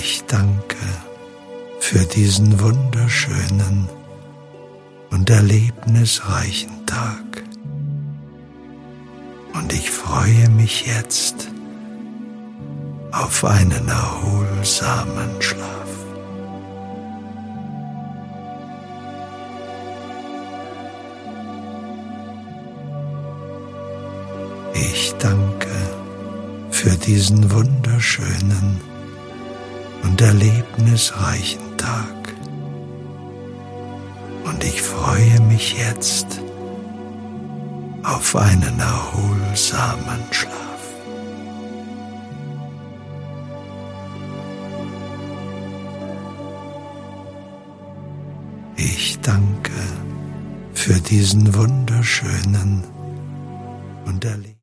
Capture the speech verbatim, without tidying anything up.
Ich danke für diesen wunderschönen und erlebnisreichen Tag. Und ich freue mich jetzt auf einen erholsamen Schlaf. Ich danke für diesen wunderschönen und erlebnisreichen Tag. Und ich freue mich jetzt auf einen erholsamen Schlaf. Ich danke für diesen wunderschönen und erlebnisreichen